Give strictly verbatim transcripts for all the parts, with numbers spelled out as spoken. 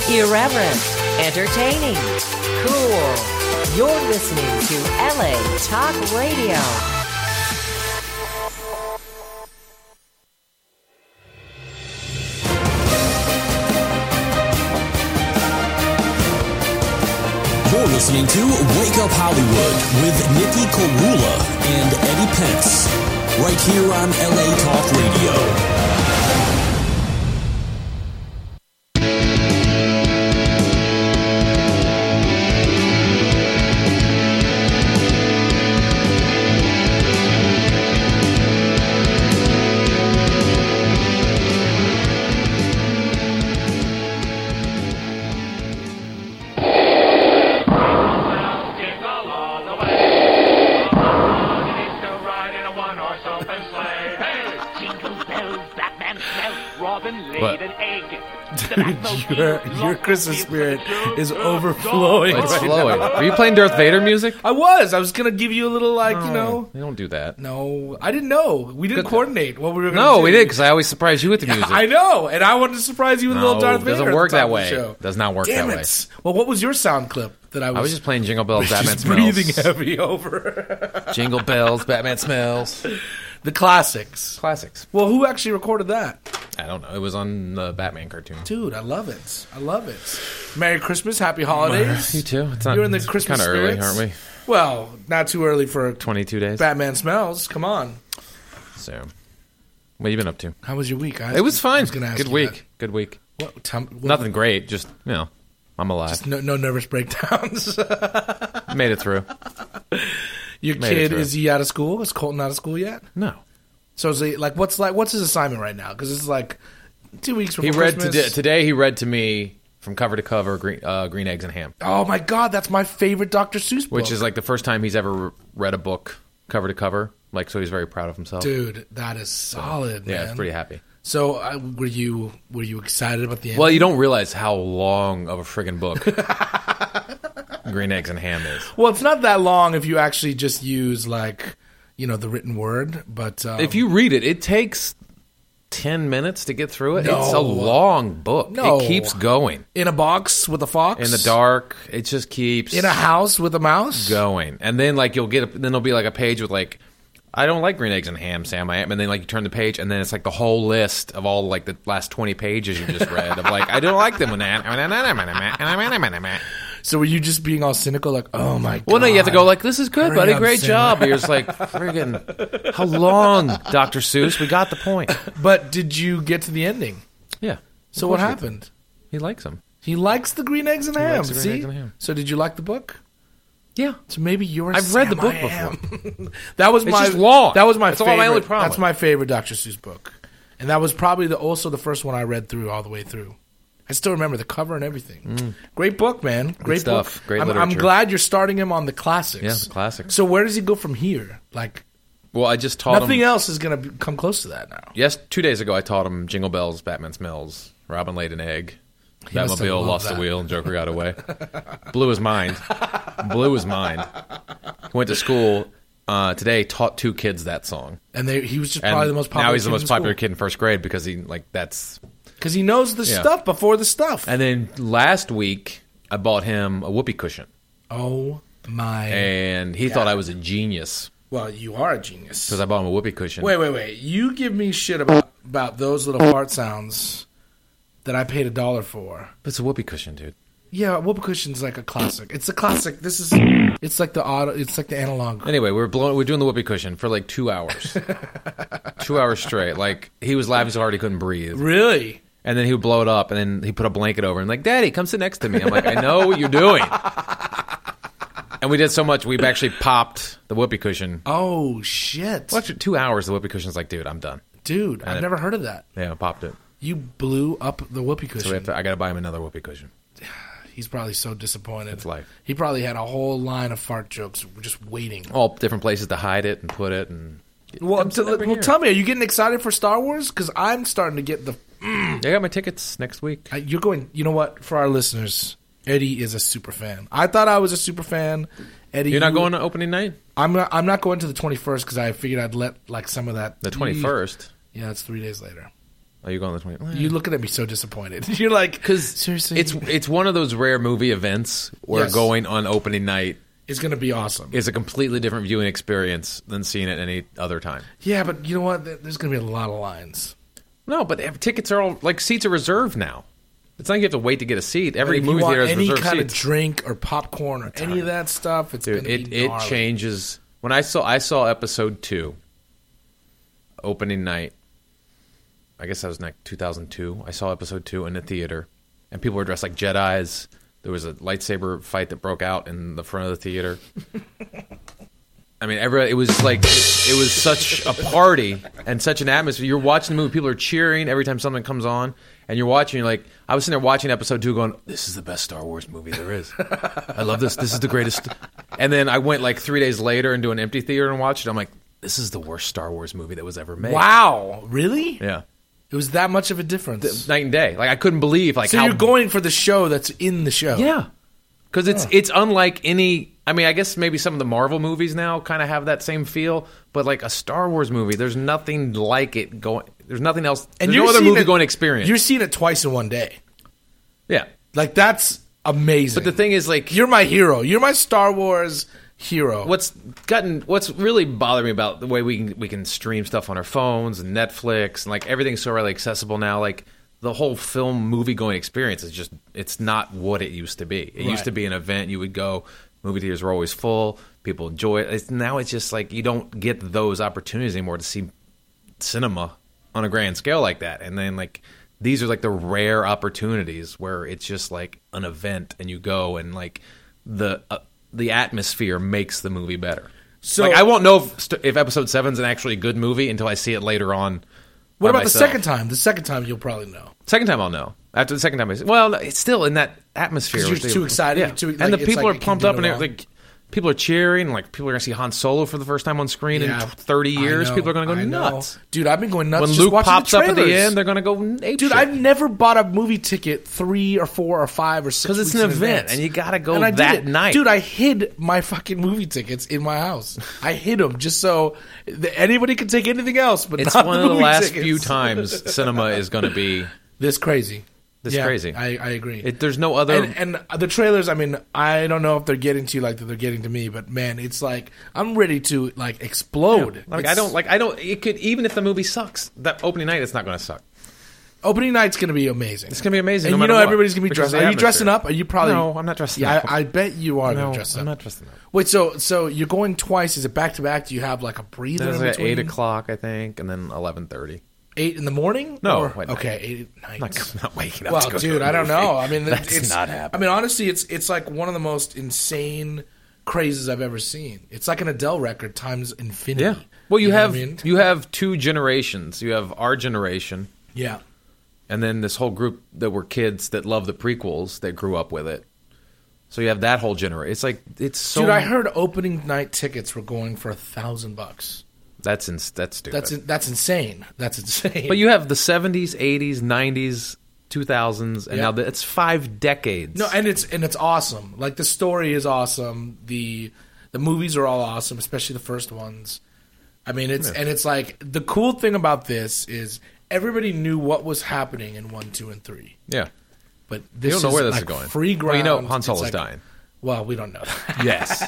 Irreverent, entertaining, cool. You're listening to L A Talk Radio. You're listening to Wake Up Hollywood with Nikki Korula and Eddie Pence, right here on L A Talk Radio. Your, your Christmas spirit is overflowing. It's right flowing. now. Were you playing Darth Vader music? I was. I was going to give you a little, like, No, you know. You don't do that. No, I didn't know. We didn't Good. coordinate what we were going to No, do. we did, because I always surprise you with the music. I know, and I wanted to surprise you with a No, little Darth it Vader. doesn't at the work top that of the way. show. Does not work Damn that it. way. Well, what was your sound clip that I was, I was just playing Jingle Bells, Batman just Smells. breathing heavy over? Jingle Bells, Batman Smells. The classics. Classics. Well, who actually recorded that? I don't know. It was on the Batman cartoon. Dude, I love it. I love it. Merry Christmas, Happy Holidays. You too. It's not, You're in the it's Christmas kind of early, spirits. aren't we? Well, not too early for twenty-two days. Batman Smells. Come on. So, what have you been up to? How was your week? I It was I fine. was gonna ask Good you week. that. Good week. What, tell me- what- Nothing great. Just, you know, I'm alive. Just no, no nervous breakdowns. Made it through. Your Made it kid, through. is he out of school? Is Colton out of school yet? No. So is he, like, what's like, what's his assignment right now? Because it's like two weeks before He read Christmas. today, today. He read to me from cover to cover Green, uh, Green Eggs and Ham, Oh my God, that's my favorite Doctor Seuss book. which is like the first time he's ever re- read a book cover to cover. Like, so he's very proud of himself. Dude, that is solid, yeah, man. it's pretty happy. So uh, were you were you excited about the end? Well, you don't realize how long of a friggin' book Green Eggs and Ham is. Well, it's not that long if you actually just use like, you know, the written word. But um, If you read it, it takes ten minutes to get through it. No. It's a long book. No. It keeps going. in a box with a fox, In the dark, it just keeps in a house with a mouse. going. And then like you'll get a, then there'll be like a page with like, I don't like Green Eggs and Ham, Sam. I am. And then like you turn the page and then it's like the whole list of all like the last twenty pages you just read of like, I don't like them when that. So were you just being all cynical, like, oh my God? Well, no, you have to go like, this is good, Hurry buddy. up, Great Sam. job. But you're just like, friggin', how long, Doctor Seuss? We got the point. But did you get to the ending? Yeah. So what happened? He likes them. He likes the green eggs and ham. likes the green See? eggs and ham. So did you like the book? Yeah. So maybe you're. I've read the Sam book I am. that was It's my just long. That was my That's all favorite. my only problem That's with my favorite Doctor Seuss book, and that was probably the, also the first one I read through all the way through. I still remember the cover and everything. Great book, man. Great stuff. book. Great I'm, I'm literature. glad you're starting him on the classics. Yeah, the classics. So where does he go from here? Like Well, I just taught nothing him. else is going to come close to that now. Yes, two days ago I taught him Jingle Bells, Batman Smells, Robin laid an egg, must have Batmobile loved lost that. the wheel, and Joker got away. Blew his mind. Blew his mind. He went to school uh, today, taught two kids that song. And they, he was just And probably the most popular. now he's the kid most in popular school. kid in first grade because he like that's. Because he knows the Yeah. stuff before the stuff. And then last week I bought him a whoopee cushion, oh my! and he thought I was a genius Well, you are a genius. because I bought him a whoopee cushion. Wait, wait, wait! You give me shit about about those little fart sounds that I paid a dollar for. It's a whoopee cushion, dude. Yeah, whoopee cushion's like a classic. It's a classic. This is. It's like the auto. It's like the analog. Anyway, we're blowing. We're doing the whoopee cushion for like two hours, two hours straight. Like he was laughing so hard he couldn't breathe, Really? and then he would blow it up, and then he put a blanket over, and like, Daddy, come sit next to me. I'm like, I know what you're doing. And we did so much, we've actually popped the whoopee cushion. Oh shit, Well, after two hours, the whoopee cushion's like, dude, I'm done. dude! I've And- never heard of that. Yeah, I popped it. You blew up the whoopee So cushion. we have to, I got to buy him another whoopee cushion. He's probably so disappointed. It's life. He probably had a whole line of fart jokes just waiting. All different places to hide it and put it, and Well, Come sit t- over well here. tell me, are you getting excited for Star Wars? Because I'm starting to get the. I got my tickets next week. I, you're going. You know what? For our listeners, Eddie is a super fan. I thought I was a super fan. Eddie, You're not you- going to opening night? I'm not. I'm not going to the twenty-first because I figured I'd let like some of that. The twenty-first? Yeah, it's three days later. Are you going on the twentieth? You looking at me so disappointed. You're like, Because seriously, it's it's one of those rare movie events where Yes. going on opening night it's going to be awesome. is a completely different viewing experience than seeing it any other time. Yeah, but you know what? There- There's going to be a lot of lines. No, but ev- tickets are all like seats are reserved now. It's not like you have to wait to get a seat. But Every if you movie want theater has any reserved kind seats. of drink or popcorn or any of that stuff, it's Dude, going to it be it gnarly. changes. When I saw I saw episode two, opening night. I guess that was like two thousand two. I saw episode two in the theater, and people were dressed like Jedis. There was a lightsaber fight that broke out in the front of the theater. I mean, everybody, it was like it, it was such a party and such an atmosphere. You're watching the movie, people are cheering every time something comes on, and you're watching. You're like, I was sitting there watching episode two, going, "This is the best Star Wars movie there is. I love this. This is the greatest." And then I went like three days later into an empty theater and watched it. I'm like, "This is the worst Star Wars movie that was ever made." Wow, really? Yeah, It was that much of a difference. night and day. Like I couldn't believe like So how you're going for the show that's in the show. Yeah, because it's it's unlike any. I mean, I guess maybe some of the Marvel movies now kind of have that same feel, but like a Star Wars movie, there's nothing like it going. There's nothing else. And there's you're no other seeing movie it- going experience. You're seeing it twice in one day. Yeah, Like, that's amazing. but the thing is, like, You're my hero. You're my Star Wars hero. what's gotten what's really bothered me about the way we can we can stream stuff on our phones and Netflix and like everything's so readily accessible now. Like the whole film movie going experience is just it's not what it used to be. It Right. used to be an event you would go. Movie theaters were always full. People enjoy it. It's, now it's just like you don't get those opportunities anymore to see cinema on a grand scale like that. And then like these are like the rare opportunities where it's just like an event and you go and like the uh, the atmosphere makes the movie better. So- like I won't know if, st- if episode seven is an actually good movie until I see it later on. What by about the myself. second time? The second time you'll probably know. Second time I'll know. After the second time, I say, well, it's still in that atmosphere. 'Cause you're with the- too excited, Yeah. you're too- and like, the it's people like are you can pumped do up, it and they're all. like, people are cheering. Like people are going to see Han Solo for the first time on screen Yeah. in thirty years. I know, People are going to go I know. nuts. Dude, I've been going nuts When just Luke watching pops the up at the trailers. end, they're going to go ape Dude, shit. I've never bought a movie ticket three or four or five or six because it's weeks an in event, advance. and you got to go And I did that it. night. Dude, I hid my fucking movie tickets in my house. I hid them just so th- anybody could take anything else, but it's not one the of the movie last tickets. few times cinema is going to be This crazy. this Yeah, crazy. I, I agree. It, there's no other. and, and the trailers, I mean, I don't know if they're getting to you like that they're getting to me, but man, it's like I'm ready to like explode. like It's- I don't like I don't. It could even if the movie sucks, that opening night it's not going to suck. Opening night's going to be amazing. It's going to be amazing. And no you know matter what, everybody's going to be because dressed. of the Are you dressing atmosphere. up? Are you probably? No, I'm not dressing yeah, up. I, I bet you are going No, to dress up. I'm not dressing up. Wait, so so you're going twice? Is it back to back? Do you have like a breather There's in like at between? eight o'clock, I think, and then eleven thirty. Eight in the morning? No, Or- wait, okay, eight at night. Not, not waking up. Well, to go to dude, a I don't movie. know. I mean, that's it's not I happening. mean, honestly, it's it's like one of the most insane crazes I've ever seen. It's like an Adele record times infinity. Yeah. Well, you, know what have I mean? you have two generations. You have our generation, yeah. and then this whole group that were kids that love the prequels that grew up with it. So you have that whole generation. It's like it's so. Dude, I heard opening night tickets were going for a thousand bucks. that's ins- that's stupid. That's in, that's insane. That's insane. But you have the seventies, eighties, nineties, two thousands, and Yeah. now the, it's five decades. No, and it's and it's awesome. Like the story is awesome. The the movies are all awesome, especially the first ones. I mean, it's and it's like the cool thing about this is everybody knew what was happening in one, two, and three. yeah. But this You don't know is where this like is going. Free ground. Well, you know Han It's Solo's like- dying. Well, we don't know that. Yes.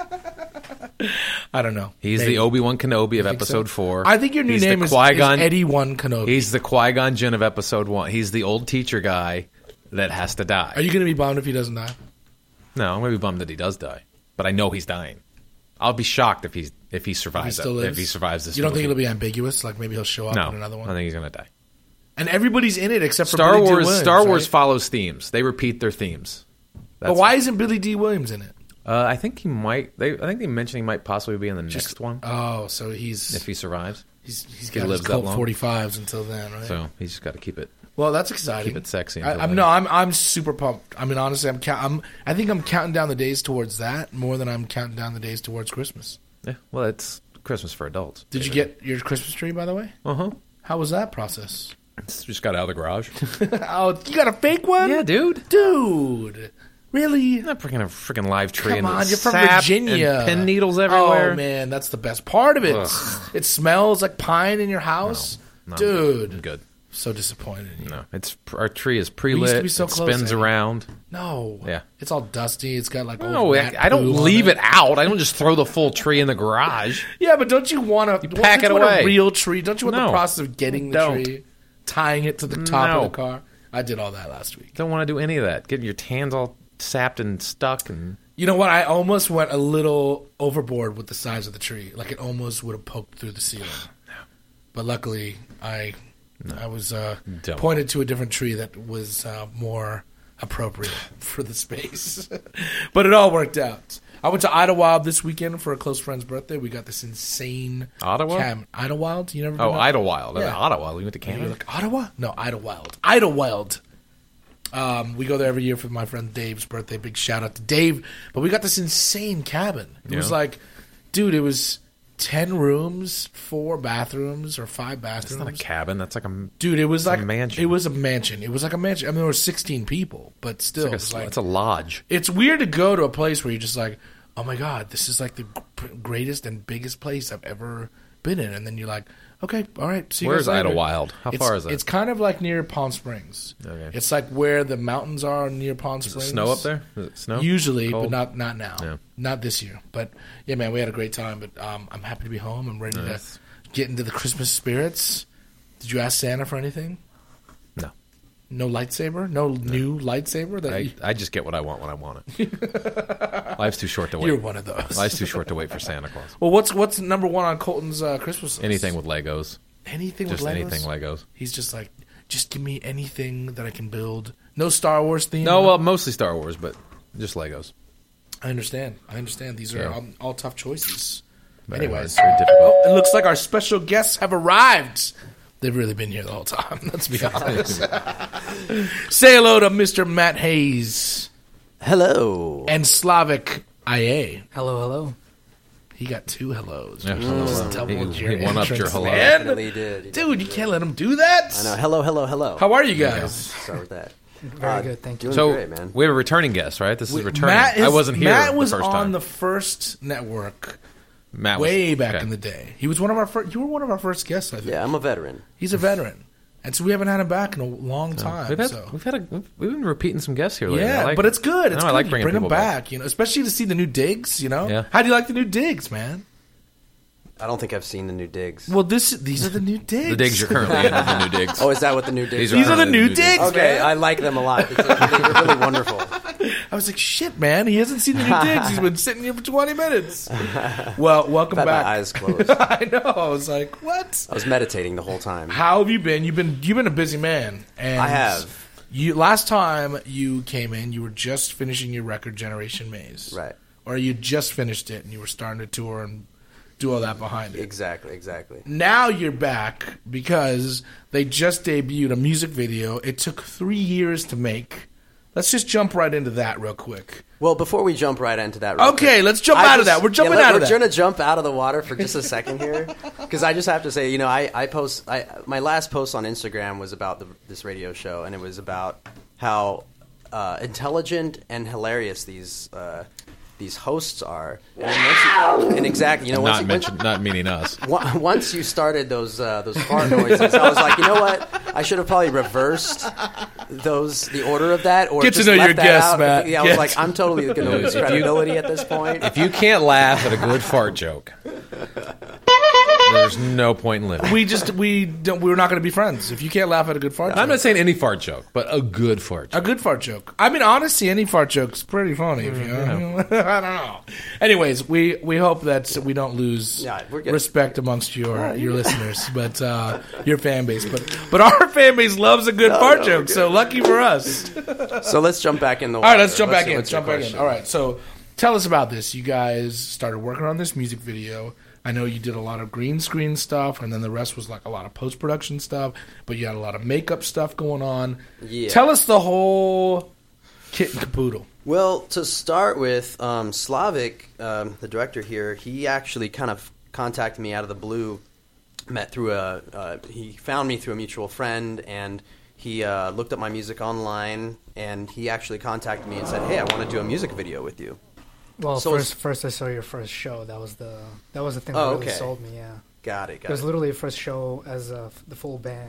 I don't know. He's Maybe. the Obi-Wan Kenobi of Think so? episode four. I think your new He's the name is, is Qui-Gon- Eddie One Kenobi. He's the Qui-Gon Jinn of episode one. He's the old teacher guy that has to die. Are you going to be bummed if he doesn't die? No, I'm going to be bummed that he does die. But I know he's dying. I'll be shocked if he's if he If he survives still it, lives? if he survives this You don't think movie. it'll be ambiguous? Like maybe he'll show up No, in another one? I think he's going to die. And everybody's in it except for Star Billy D. Wars Williams, Star Wars right? follows themes. They repeat their themes. But why isn't Billy D. Williams in it? Uh, I think he might. They, I think they mentioned he might possibly be in the next one Oh, so he's if he survives. he's he's he got lives his that Colt long. forty-fives until then, right? So he's just got to keep it. Well, that's exciting. Keep it sexy I, until I'm then. no, I'm I'm super pumped. I mean, honestly, I'm, count, I'm I think I'm counting down the days towards that more than I'm counting down the days towards Christmas. Yeah, well, it's Christmas for adults. Did you get your Christmas tree, by the way? Uh huh. How was that process? Just got out of the garage. Oh, you got a fake one? Yeah, dude. Dude, really? I'm not freaking a freaking live tree. Come and on, you're from sap Virginia. And pin needles everywhere. Oh man, that's the best part of it. Ugh. It smells like pine in your house, No, I'm dude. good. So disappointed in you. No, it's our tree is We used to pre-lit. be so it close, spins Eddie. around. No. Yeah. It's all dusty. It's got like No, old I, rat I don't poo on leave it out. I don't just throw the full tree in the garage. Yeah, but don't you want to You pack it want away. a real tree? Don't you want No. the process of getting the Don't. tree, tying it to the top No. of the car? I did all that last week. Don't want to do any of that. Getting your hands all sapped and stuck and You know what? I almost went a little overboard with the size of the tree. Like it almost would have poked through the ceiling. But luckily, I I was uh, Don't. pointed to a different tree that was uh, more appropriate for the space. But it all worked out. I went to Idlewild this weekend for a close friend's birthday. We got this insane Ottawa? cabin. Idlewild? You never been oh, to- Idlewild. Yeah. Ottawa. We went to You're Canada. like, Ottawa? No, Idlewild. Idlewild. Um, we go there every year for my friend Dave's birthday. Big shout out to Dave. But we got this insane cabin. It was Yeah. like, dude, it was ten rooms, four bathrooms, or five It's not a bathrooms. cabin. That's like a. Dude, it was a like mansion. It was a mansion. It was like a mansion. I mean, there were sixteen people, but still, It's, like a, it was like, it's a lodge. it's weird to go to a place where you're just like, oh my god, this is like the g- greatest and biggest place I've ever been in, and then you're like, okay, all right, see you Where's guys later. Idlewild? How It's- far is that? It's kind of like near Palm Springs. Okay. It's like where the mountains are near Palm Is it Springs. snow up there? Is it snow? Usually, Cold? but not not now. Yeah. Not this year. But yeah, man, we had a great time. But um, I'm happy to be home. I'm ready Nice. to get into the Christmas spirits. Did you ask Santa for anything? No. No lightsaber? No, new lightsaber? That I, you, I just get what I want when I want it. Life's too short to wait. you're one of those. Life's too short to wait for Santa Claus. Well, what's what's number one on Colton's uh, Christmas list? Anything with Legos. anything Just with Legos? anything Legos. He's just like, just give me anything that I can build. No Star Wars theme. No, well, mostly Star Wars, but just Legos. I understand. I understand. These are Yeah. all, all tough choices. Very Anyways, hard, very difficult. oh, it looks like our special guests have arrived. They've really been here the whole time. Let's be honest. Say hello to Mister Matt Hayes Hello. and Slavic I A. Hello, hello. He got two hellos. Yeah, You hello, just hello. doubled He- your he one-upped your entrance, hello. man. Definitely did. He Dude, you can't let him do that. I know. Hello, hello, hello. How are you guys? Start with that. Very Uh, good, thank you. Doing So great, man. we have a returning guest, right? This is returning. Matt is, I wasn't here. Matt was the first on time. the first network Matt was, way back okay. in the day. He was one of our first. You were one of our first guests, I think. Yeah, I'm a veteran. He's a veteran, and so we haven't had him back in a long time. We've had, so. we've had a, we've, we've been repeating some guests here lately. Yeah, I like- but it's good. I It's know, I good. like You bringing bring them people back, you know, especially to see the new digs. You know, Yeah. how do you like the new digs, man? I don't think I've seen the new digs. Well, this these are the new digs. The digs you're currently in are the new digs. Oh, is that what the new digs These are? These are the currently new new digs. Okay, man. I like them a lot. It's, they're really wonderful. I was like, shit, man. He hasn't seen the new digs. He's been sitting here for twenty minutes. Well, welcome I've had back. my eyes closed. I know. I was like, what? I was meditating the whole time. How have you been? You've been you've been a busy man. And I have. You last time you came in, you were just finishing your record, Generation Maze, Right. Or you just finished it and you were starting to tour and do all that behind it. Exactly, exactly. Now you're back because they just debuted a music video. It took three years to make. Let's just jump right into that real quick. Well, before we jump right into that, real Okay, quick, let's jump I out of just- that. We're jumping yeah, out of we're that. going to jump out of the water for just a second here, because I just have to say, you know, I, I post I, my last post on Instagram was about the, this radio show, and it was about how uh, intelligent and hilarious these uh, these hosts are, and, once you, and exactly, you know, once not you, mention, not meaning us. once, once you started those uh, those fart noises, I was like, you know what? I should have probably reversed those the order of that, or Get to just know left your that guests, out. Matt. Yeah, I was Get like, to I'm totally going to If lose you- credibility at this point. If you can't laugh at a good fart joke, there's no point in living. We just we don't we're not going to be friends if you can't laugh at a good fart joke. I'm not saying any fart joke, but a good fart A joke. good fart joke. I mean, honestly, any fart joke's pretty funny. If you know? I don't know. Anyways, we, we hope that we don't lose Yeah, we're good. respect amongst your your listeners, but uh, your fan base. But but our fan base loves a good fart no, joke. we're good. So lucky for us. So let's jump back in the All water. right, let's jump back see in. what's your Jump back in. question. All right, so tell us about this. You guys started working on this music video. I know you did a lot of green screen stuff, and then the rest was like a lot of post production stuff. But you had a lot of makeup stuff going on. Yeah. Tell us the whole kit and caboodle. Well, to start with, um, Slavic, um, the director here, he actually kind of contacted me out of the blue. Met through a, uh, he found me through a mutual friend, and he uh, looked up my music online, and he actually contacted me and said, "Hey, I want to do a music video with you." Well, So first, it's- first I saw your first show. That was the that was the thing Oh, that really okay. sold me. Yeah, Got it. it Got was it. literally the first show as uh, the full band,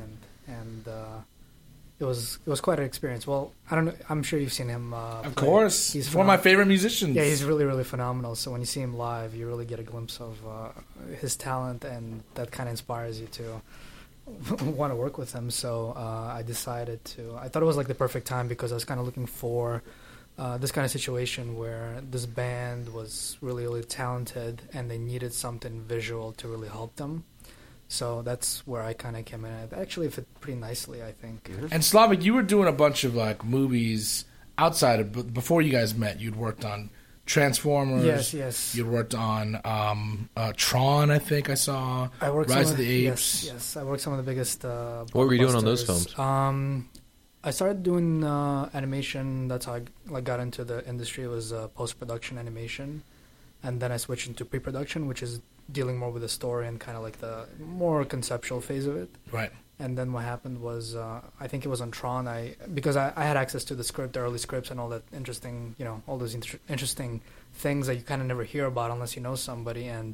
and uh, it was it was quite an experience. Well, I don't know. I'm sure you've seen him. Uh, Of play. course. He's He's one of my phenom- favorite musicians. Yeah, he's really really phenomenal. So when you see him live, you really get a glimpse of uh, his talent, and that kind of inspires you to want to work with him. So uh, I decided to. I thought it was like the perfect time because I was kind of looking for uh, this kind of situation where this band was really really talented and they needed something visual to really help them. So that's where I kind of came in. It actually fit pretty nicely, I think. And Slavic, you were doing a bunch of like movies outside of b- before you guys met. You'd worked on Transformers. Yes, yes. You'd worked on um, uh, Tron, I think I saw. I worked Rise some of the Yes, Apes. yes. I worked some of the biggest. Uh, What were you doing on those blockbusters. films? Um, I started doing uh, animation. That's how I like got into the industry. It was uh, post production animation, and then I switched into pre production, which is dealing more with the story and kind of like the more conceptual phase of it. Right. And then what happened was, uh, I think it was on Tron. I because I, I had access to the script, the early scripts, and all that interesting, you know, all those inter- interesting things that you kind of never hear about unless you know somebody. And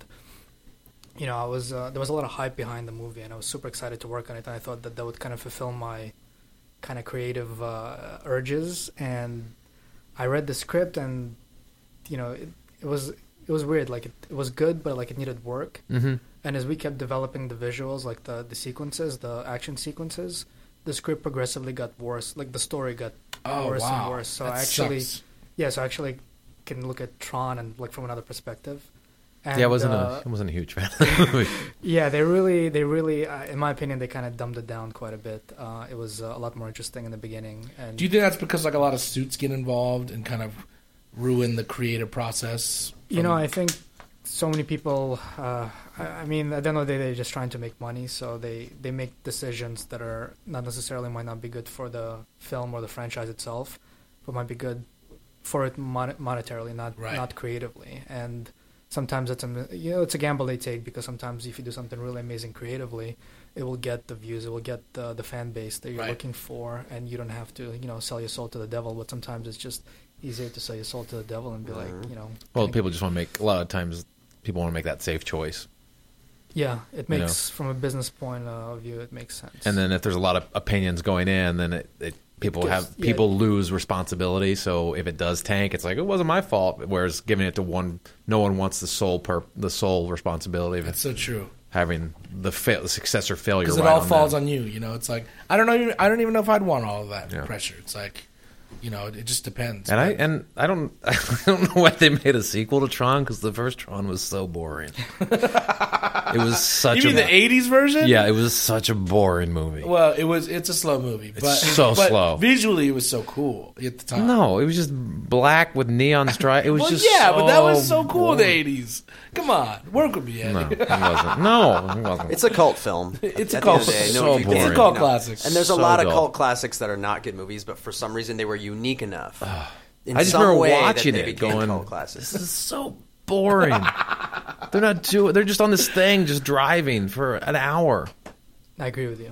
you know, I was uh, there was a lot of hype behind the movie, and I was super excited to work on it. And I thought that that would kind of fulfill my kind of creative uh, urges. And I read the script, and you know, it, it was it was weird. Like it, it was good, but like it needed work. Mm-hmm. And as we kept developing the visuals, like the, the sequences, the action sequences, the script progressively got worse. Like the story got Oh, worse wow. and worse. So That I actually, sucks. yeah, so I actually can look at Tron and like from another perspective. And, Yeah, I wasn't uh, a I wasn't a huge fan of the movie. yeah, they really, they really, uh, in my opinion, they kind of dumbed it down quite a bit. Uh, it was uh, a lot more interesting in the beginning. And Do you think that's because like a lot of suits get involved and kind of ruin the creative process? You know, from- I think so many people. Uh, I, I mean, at the end of the day, they're just trying to make money, so they, they make decisions that are not necessarily might not be good for the film or the franchise itself, but might be good for it mon- monetarily, not Right. not creatively. And sometimes it's a you know it's a gamble they take because sometimes if you do something really amazing creatively, it will get the views, it will get the the fan base that you're Right. looking for, and you don't have to you know sell your soul to the devil. But sometimes it's just easier to sell your soul to the devil and be like you know. Well, kinda- people just want to make a lot of times people want to make that safe choice. Yeah, it You makes from a business point of view, it makes sense. And then if there's a lot of opinions going in, then it, it people Gets- have yeah. people lose responsibility. So if it does tank, it's like it wasn't my fault. Whereas giving it to one, no one wants the sole per the sole responsibility of That's so true. having the, fa- the success or failure. Because right it all on falls them. on you. You know, it's like I don't know. I don't even know if I'd want all of that Yeah. pressure. It's like, you know, it just depends. And I and I don't I don't know why they made a sequel to Tron because the first Tron was so boring. It was such you mean a the eighties version? yeah, it was such a boring movie. Well, it was. It's a slow movie, but so but slow. Visually, it was so cool at the time. No, it was just black with neon stripes. It was well, just yeah, so but that was so cool in the boring. eighties. Come on, work with me, Eddie. No, it wasn't. No, it wasn't. It's a cult film. It's a At cult- the end of the day, so no, you can't, boring. It's a cult you know. classic. And there's a So lot of dull. cult classics that are not good movies, but for some reason they were unique enough. In I just some remember way watching that they it, became going, cult classics. "This is so boring." They're not doing. They're just on this thing, just driving for an hour. I agree with you.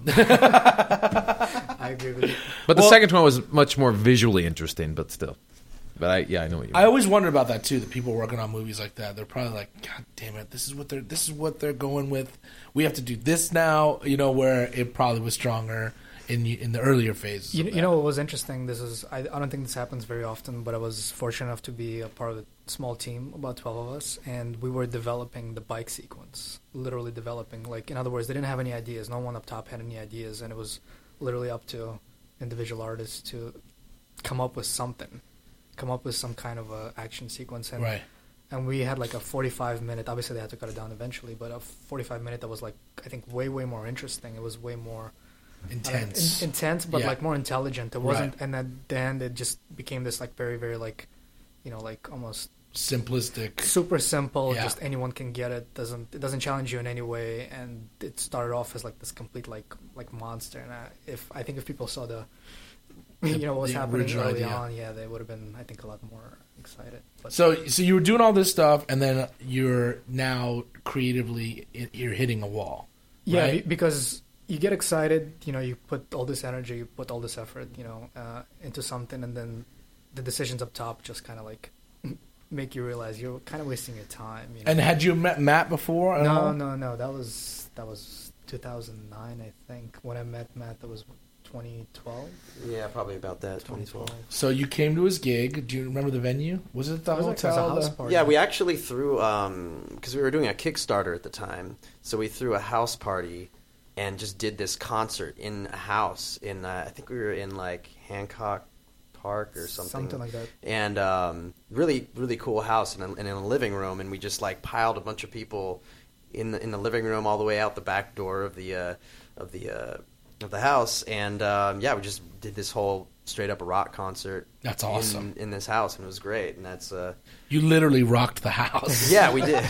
I agree with you. But the Well- second one was much more visually interesting, but still. But I, yeah, I know what you I mean. always wondered about that too. The people working on movies like that, they're probably like, "God damn it, this is what they're this is what they're going with. We have to do this now." You know, where it probably was stronger in in the earlier phases. You, of you know that. what was interesting? This is I, I don't think this happens very often, but I was fortunate enough to be a part of a small team, about twelve of us, and we were developing the bike sequence. Literally developing, like in other words, they didn't have any ideas. No one up top had any ideas, and it was literally up to individual artists to come up with something, come up with some kind of a action sequence. And right. and we had like a forty-five minute. Obviously, they had to cut it down eventually, but a forty-five minute that was like I think way way more interesting. It was way more. Intense. Uh, in- intense, but Yeah. like more intelligent. It wasn't, Right. and at the end, it just became this like very, very like, you know, like almost Simplistic. super simple. Yeah. Just anyone can get it. Doesn't it doesn't challenge you in any way, and it started off as like this complete like like monster. And I, if I think if people saw the, you know, what was the happening original early idea. on, yeah, they would have been I think a lot more excited. But So, so you were doing all this stuff, and then you're now creatively you're hitting a wall. yeah, right? be- because you get excited, you know, you put all this energy, you put all this effort, you know, uh, into something, and then the decisions up top just kind of like make you realize you're kind of wasting your time. You know? And had you met Matt before? at no, all? no, no, that was that was two thousand nine, I think. When I met Matt, that was twenty twelve. Yeah, probably about that, twenty twelve. So you came to his gig. Do you remember the venue? Was it the It was like- it was hotel? a house The- party. Yeah, we actually threw, because we were doing a Kickstarter at the time, so we threw a house party and just did this concert in a house. In uh, I think we were in, like, Hancock Park or something. Something like that. And um, really, really cool house and in, in a living room, and we just, like, piled a bunch of people in the, in the living room all the way out the back door of the uh, of the uh, of the house, and um, yeah, we just did this whole straight up rock concert. That's awesome. in, in this house, and it was great. And that's uh, You literally rocked the house. yeah, we did.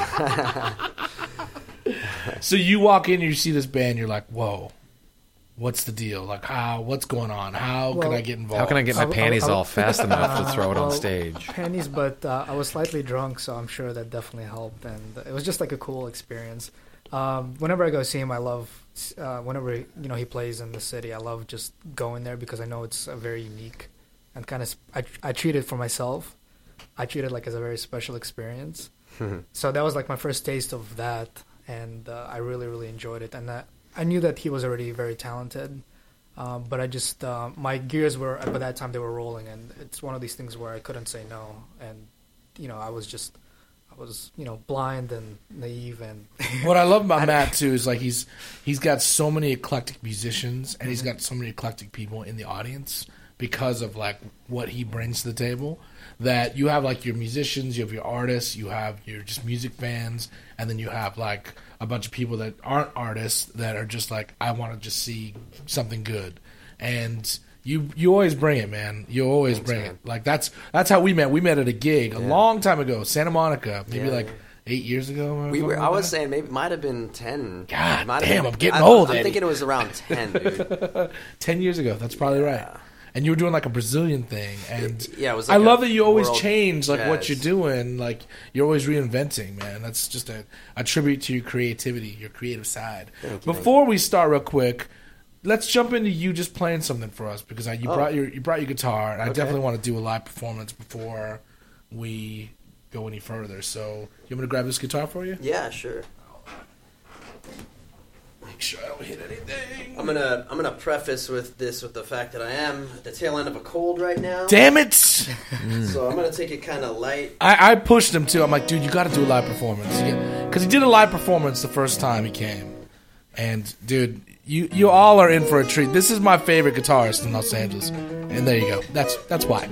So you walk in and you see this band, you're like, whoa, what's the deal? Like, how? What's going on? How can Well, I get involved? How can I get my I w- I panties w- all fast enough to throw it on Well, stage? Pennies, but uh, I was slightly drunk, so I'm sure that definitely helped, and it was just like a cool experience. Um, whenever I go see him, I love. Uh, whenever you know he plays in the city, I love just going there because I know it's a very unique and kind of. I I treat it for myself. I treat it like as a very special experience. So that was like my first taste of that, and uh, I really really enjoyed it. And I, I knew that he was already very talented. Um, but I just uh, my gears were by that time they were rolling, and it's one of these things where I couldn't say no, and you know I was just I was you know blind and naive, and What I love about Matt too is like he's he's got so many eclectic musicians and he's got so many eclectic people in the audience because of like what he brings to the table. That you have like your musicians, you have your artists, you have your just music fans, and then you have like a bunch of people that aren't artists that are just like, I want to just see something good. And you you always bring it, man. You always Thanks, bring man. it. Like that's that's how we met. We met at a gig a Yeah. long time ago, Santa Monica, maybe Yeah, like yeah. eight years ago. we were. something I like was that. saying maybe it might have been ten. God Might have damn, been- I'm getting I, old, I'm Eddie. thinking it was around ten, dude. Ten years ago. That's probably Yeah. right. And you were doing like a Brazilian thing, and Yeah, it was I like love a that you always world change like what jazz. you're doing. Like you're always reinventing, man. That's just a, a tribute to your creativity, your creative side. Thank you, Before we start, real quick, let's jump into you just playing something for us because I, you Oh. brought your you brought your guitar, and I Okay. definitely want to do a live performance before we go any further. So, you want me to grab this guitar for you? Yeah, sure. Make sure I don't hit anything. I'm gonna I'm gonna preface with this with the fact that I am at the tail end of a cold right now. Damn it! So I'm gonna take it kind of light. I, I pushed him too. I'm like, dude, you got to do a live performance because he did a live performance the first time he came, and dude, you you all are in for a treat. This is my favorite guitarist in Los Angeles, and there you go. That's that's why.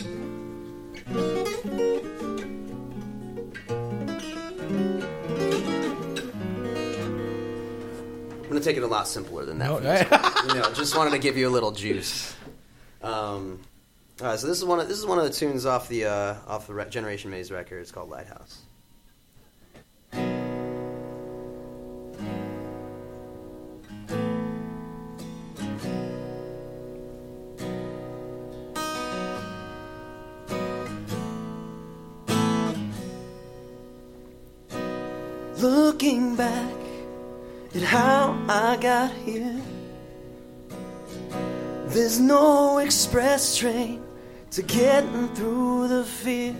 I'm gonna take it a lot simpler than that. No, for this one. You know, just wanted to give you a little juice. Um, all right, so this is one of this is one of the tunes off the uh, off the Re- Generation Maze record. It's called Lighthouse. Looking back at how I got here, there's no express train to getting through the fear.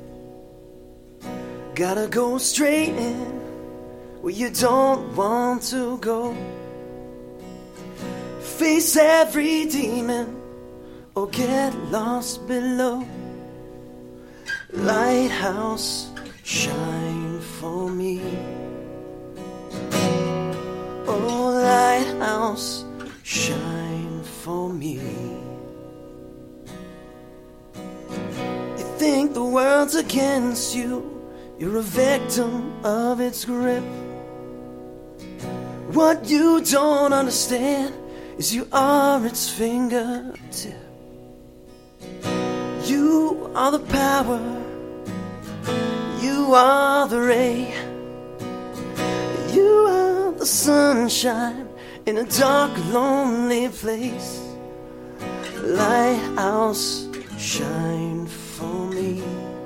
Gotta go straight in where you don't want to go. Face every demon or get lost below. Lighthouse, shine for me. Oh, lighthouse, shine for me. You think the world's against you, you're a victim of its grip. What you don't understand is you are its fingertip. You are the power, you are the ray, you are the sunshine in a dark, lonely place. Lighthouse, shine for me.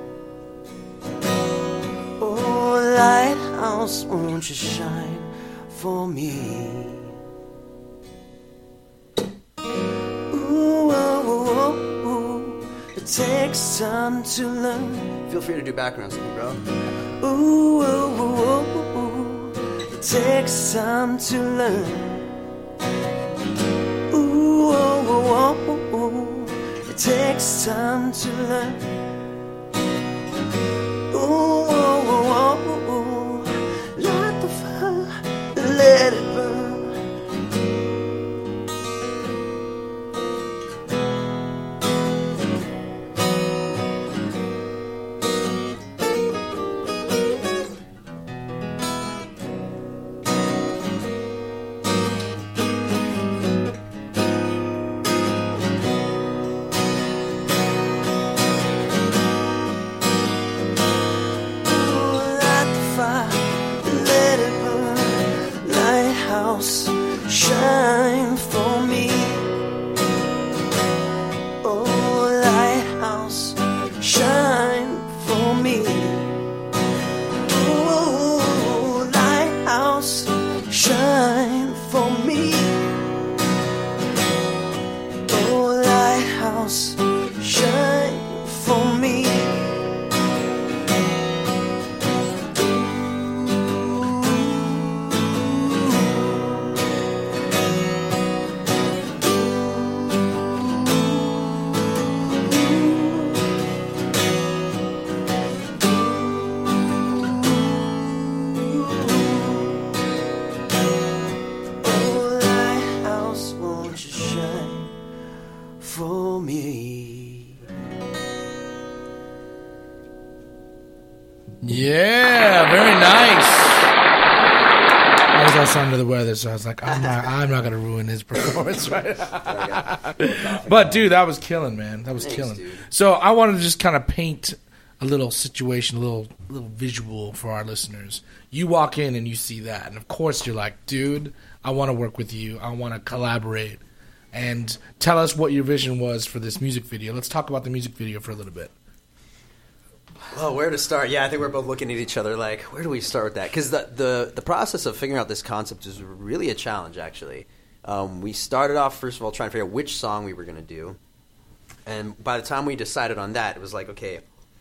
Oh, lighthouse, won't you shine for me? Ooh, oh, oh, oh. It takes time to learn. Feel free to do backgrounds with me, bro. Ooh, oh, oh, oh, oh. It takes time to learn. Ooh, oh, oh, oh, oh. It takes time to learn. Ooh, oh, oh, oh, oh. Light the fire, let it burn. Shine for me. Oh, lighthouse, shine for me. Oh, lighthouse, shine for me. Oh, lighthouse, shine for me. Yeah, very nice. I was also under the weather, so I was like, I'm not, I'm not gonna ruin his performance, right? But dude, that was killing, man. That was Thanks, killing. dude. So I wanted to just kind of paint a little situation, a little little visual for our listeners. You walk in and you see that, and of course you're like, dude, I want to work with you. I want to collaborate. And tell us what your vision was for this music video. Let's talk about the music video for a little bit. Well, where to start? Yeah, I think we're both looking at each other like, where do we start with that? Because the, the, the process of figuring out this concept is really a challenge, actually. Um, we started off, first of all, trying to figure out which song we were going to do. And by the time we decided on that, it was like, okay,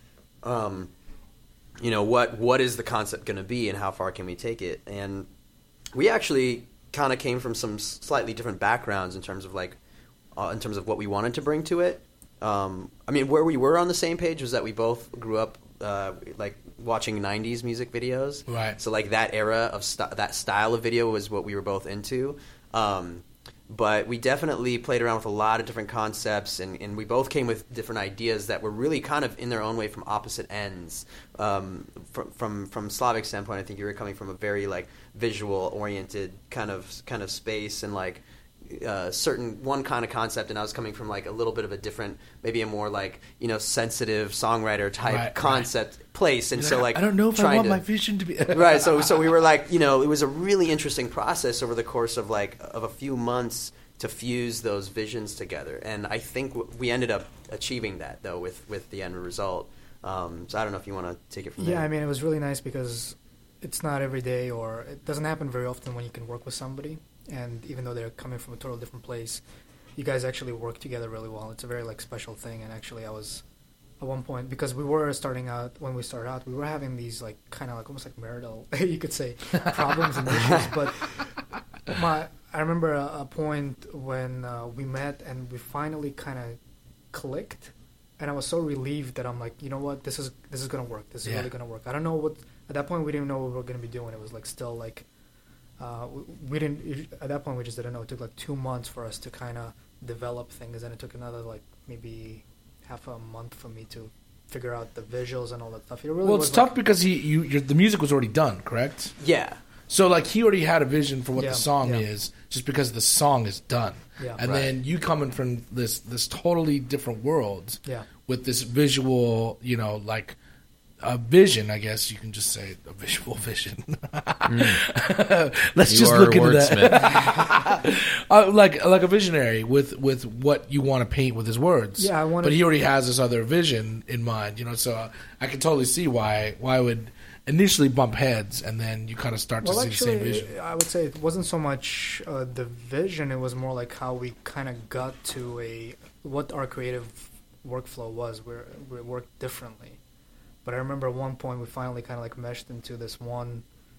um, you know, what what is the concept going to be and how far can we take it? And we actually kind of came from some slightly different backgrounds in terms of like, uh, in terms of what we wanted to bring to it. Um, I mean, where we were on the same page was that we both grew up uh, like watching nineties music videos. Right. So like that era of st- that style of video was what we were both into. Um, but we definitely played around with a lot of different concepts, and, and we both came with different ideas that were really kind of in their own way from opposite ends. Um, from from from Slavic's standpoint, I think you were coming from a very like visual oriented kind of kind of space and like. Uh, certain one kind of concept, and I was coming from like a little bit of a different, maybe a more like you know sensitive songwriter type Right, concept right. place, and You're so like I don't know if I trying want to, my vision to be right. So so we were like you know it was a really interesting process over the course of like of a few months to fuse those visions together, and I think w- we ended up achieving that though with with the end result. Um, so I don't know if you want to take it from there. Yeah, I mean, it was really nice because it's not every day, or it doesn't happen very often when you can work with somebody. And even though they're coming from a totally different place, you guys actually work together really well. It's a very like special thing. And actually, I was at one point, because we were starting out when we started out, we were having these like kind of like almost like marital, you could say, problems and issues. But my, I remember a, a point when uh, we met and we finally kind of clicked, and I was so relieved that I'm like, you know what, this is this is gonna work. This is Yeah. really gonna work. I don't know what at that point we didn't know what we were gonna be doing. It was like still like. Uh, we, we didn't at that point. We just didn't know. It took like two months for us to kind of develop things, and it took another like maybe half a month for me to figure out the visuals and all that stuff. It really Well, was it's tough like, because he, you, your, the music was already done, correct? Yeah. So like he already had a vision for what Yeah, the song yeah. is, just because the song is done. Yeah. and Right. then you coming from this this totally different world Yeah. with this visual, you know, like a vision. I guess you can just say a visual vision. Let's You just are look a into wordsmith. that. uh, like like a visionary with with what you want to paint with his words. Yeah, I wanted- But he already has this other vision in mind, you know. So uh, I can totally see why why I would initially bump heads, and then you kind of start to Well, see actually, the same vision. I would say it wasn't so much uh, the vision. It was more like how we kind of got to a what our creative workflow was. We we worked differently. But I remember at one point we finally kind of like meshed into this one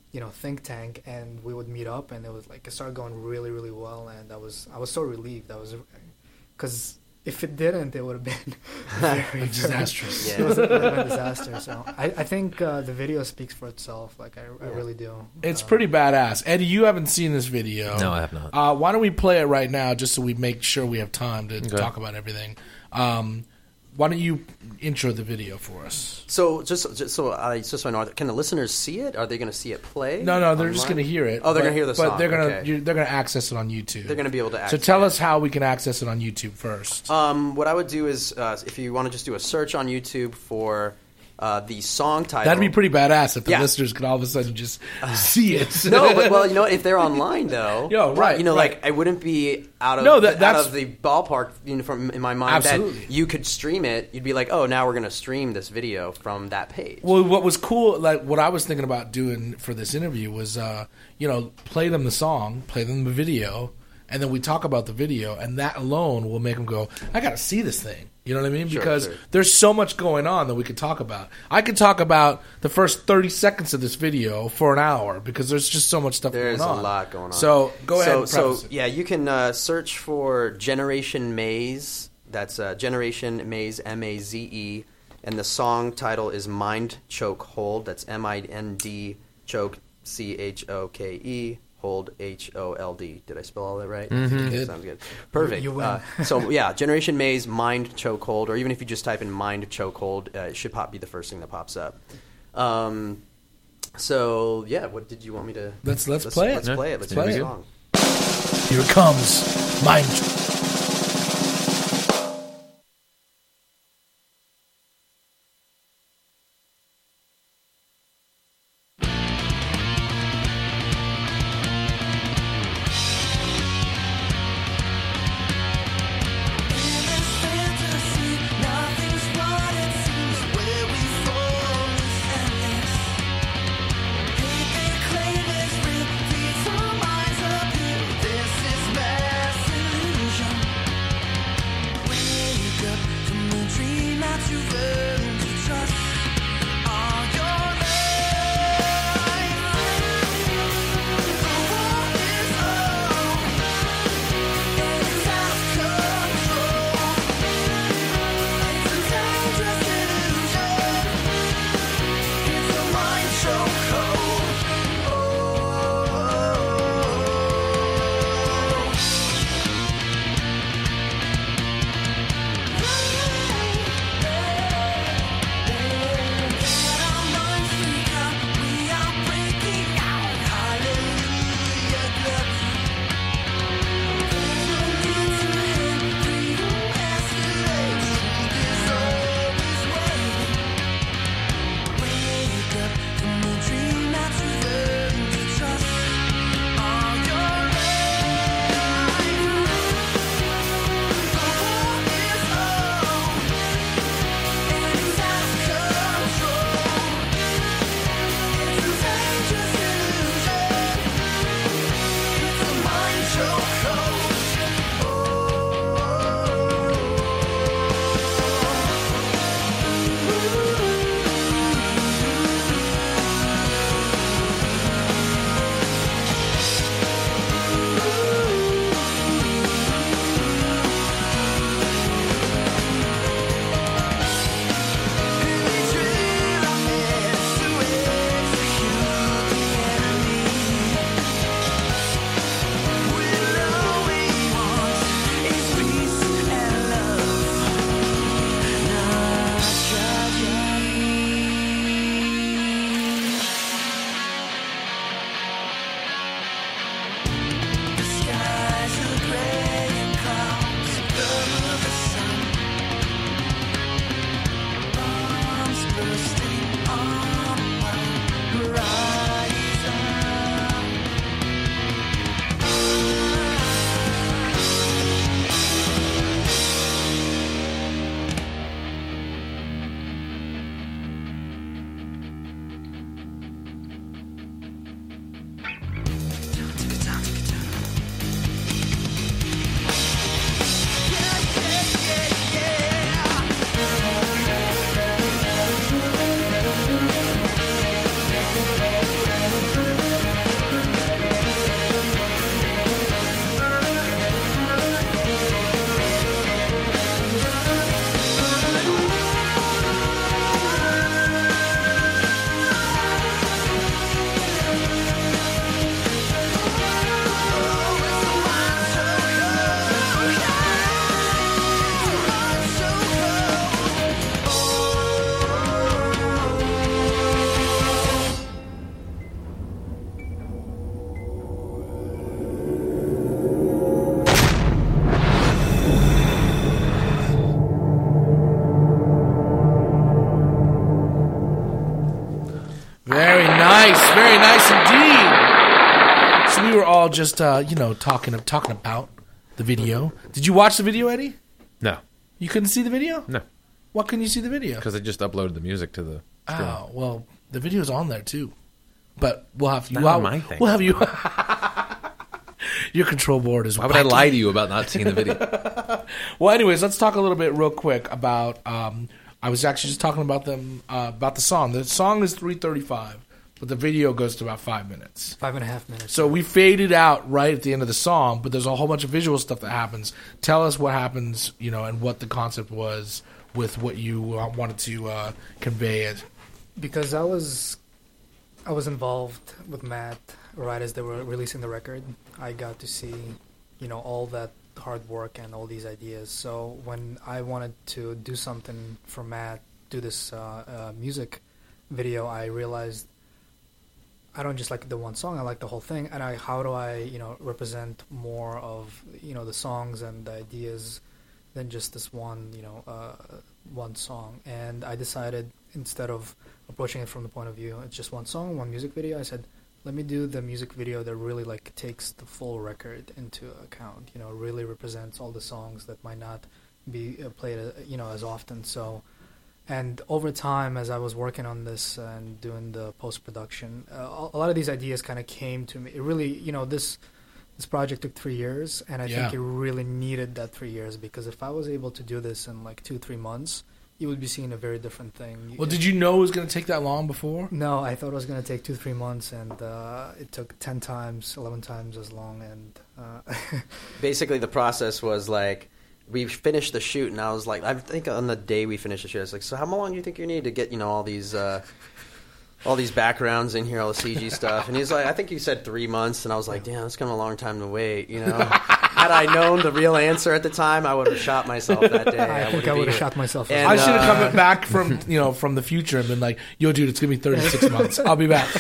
you know, think tank, and we would meet up, and it was like it started going really, really well, and I was I was so relieved. I was because if it didn't, it would have been very disastrous. It was a, a disaster. So I, I think uh, the video speaks for itself. Like I, I really do. It's um, pretty badass. Eddie, you haven't seen this video. No, I have not. Uh, why don't we play it right now, just so we make sure we have time to Okay. talk about everything. Um, why don't you intro the video for us? So just, just so I just so I know, can the listeners see it? Are they going to see it play? No, no, they're just online? going to hear it. Oh, they're but- going to hear the but song. they're going to okay. they're going to access it on YouTube. They're going to be able to So access tell it. us how we can access it on YouTube first. Um, what I would do is, uh, if you want to just do a search on YouTube for uh, the song title. That'd be pretty badass if the Yeah. listeners could all of a sudden just see it. No, but, well, you know, if they're online though, Yo, right, You know, right. like I wouldn't be out of No, that- the, out that's- of the ballpark. You know, from in my mind, Absolutely. that you could stream it. You'd be like, oh, now we're going to stream this video from that page. Well, what was cool, like what I was thinking about doing for this interview was, uh, you know, play them the song, play them the video, and then we talk about the video, and that alone will make them go, I got to see this thing. You know what I mean? Sure, Because sure. there's so much going on that we could talk about. I could talk about the first thirty seconds of this video for an hour because there's just so much stuff There's going on. a lot going on. So go ahead So, and preface so it. yeah, you can uh, search for Generation Maze. That's uh, Generation Maze, M A Z E, and the song title is Mind Choke Hold. That's M I N D Choke C H O K E Hold H O L D. Did I spell all that right? Mm-hmm. Good. Sounds good. Perfect. You win. Uh, so yeah, Generation Maze, Mind Choke Hold, or even if you just type in Mind Choke Hold, uh, it should pop be the first thing that pops up. Um, so yeah, what did you want me to? Let's- let's play it. Let's Yeah, play it. Let's play play it. the song. Here it comes. Mind. This is mass illusion. nice, very nice indeed. So we were all just, uh, you know, talking talking about the video. Did you watch the video, Eddie? No. You couldn't see the video? No. Why couldn't you see the video? Because I just uploaded the music to the screen. Oh, well, the video's on there too. But we'll have you. Not We'll, on my thing. we'll have you. Your control board is. Why would I wacky. lie to you about not seeing the video? Well, anyways, let's talk a little bit real quick about. Um, I was actually just talking about them uh, about the song. The song is three thirty-five, but the video goes to about five minutes. Five and a half minutes. So we faded out right at the end of the song, but there's a whole bunch of visual stuff that happens. Tell us what happens, you know, and what the concept was with what you uh, wanted to uh, convey. It. Because I was, I was involved with Matt right as they were releasing the record. I got to see, you know, all that hard work and all these ideas. So when I wanted to do something for Matt, do this uh, uh, music video, I realized I don't just like the one song, I like the whole thing. And I, how do I, you know, represent more of, you know, the songs and the ideas than just this one, you know, uh, one song. And I decided, instead of approaching it from the point of view, it's just one song, one music video, I said, let me do the music video that really like takes the full record into account, you know, really represents all the songs that might not be uh, played, uh, you know, as often. So, and over time, as I was working on this and doing the post-production, uh, a lot of these ideas kind of came to me. It really, you know, this this project took three years, and I Yeah. think it really needed that three years, because if I was able to do this in like two, three months, you would be seeing a very different thing. Well, did you know it was going to take that long before? No, I thought it was going to take two, three months, and uh, it took ten times, eleven times as long. And uh, Basically, the process was like, we finished the shoot, and I was like, I think on the day we finished the shoot, I was like, so how long do you think you need to get, you know, all these, uh, all these backgrounds in here, all the C G stuff? And he's like, I think you said three months, and I was like, damn, that's kind of a long time to wait, you know. Had I known the real answer at the time, I would have shot myself that day. I, think I would have here. shot myself. And, I as should well. have uh, come back from you know from the future and been like, "Yo, dude, it's gonna be thirty-six months. I'll be back."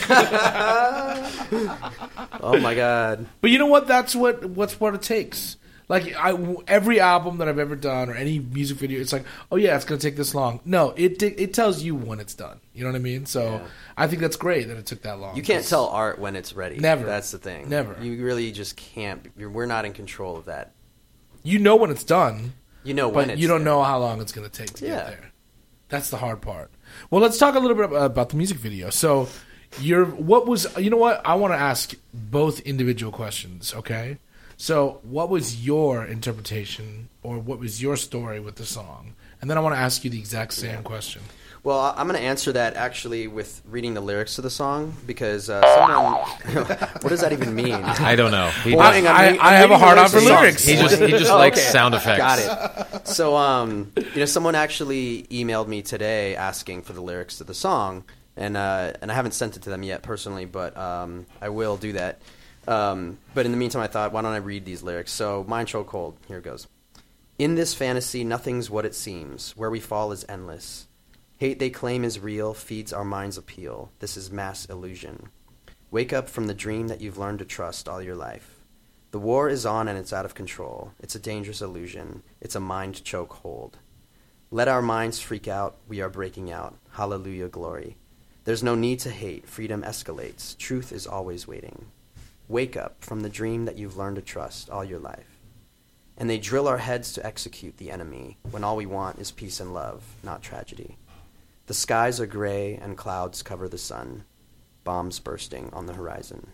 Oh my god. But you know what? That's what what's what it takes. Like I, every album that I've ever done or any music video, it's like, oh yeah, it's gonna take this long. No, it it tells you when it's done. You know what I mean? So Yeah. I think that's great that it took that long. You can't 'cause- tell art when it's ready. Never. That's the thing. Never. You really just can't. You're, we're not in control of that. You know when it's done, You know when but it's you don't there. know how long it's gonna take to Yeah. get there. That's the hard part. Well, let's talk a little bit about the music video. So, you're what was you know what I want to ask both individual questions. Okay. So, what was your interpretation or what was your story with the song? And then I want to ask you the exact same question. Well, I- I'm going to answer that actually with reading the lyrics to the song, because uh, someone. What does that even mean? I don't know. He, Well, does- hang on, I- I'm reading- I I'm have a reading the hard on for of the song. lyrics. he just he just Oh, likes okay. sound effects. Got it. So, um, you know, someone actually emailed me today asking for the lyrics to the song, and uh, and I haven't sent it to them yet personally, but um, I will do that. Um, but in the meantime, I thought, why don't I read these lyrics? So, Mind Chokehold. Here it goes. In this fantasy, nothing's what it seems. Where we fall is endless. Hate they claim is real feeds our mind's appeal. This is mass illusion. Wake up from the dream that you've learned to trust all your life. The war is on and it's out of control. It's a dangerous illusion. It's a mind choke hold. Let our minds freak out. We are breaking out. Hallelujah, glory. There's no need to hate. Freedom escalates. Truth is always waiting. Wake up from the dream that you've learned to trust all your life. And they drill our heads to execute the enemy when all we want is peace and love, not tragedy. The skies are gray and clouds cover the sun. Bombs bursting on the horizon.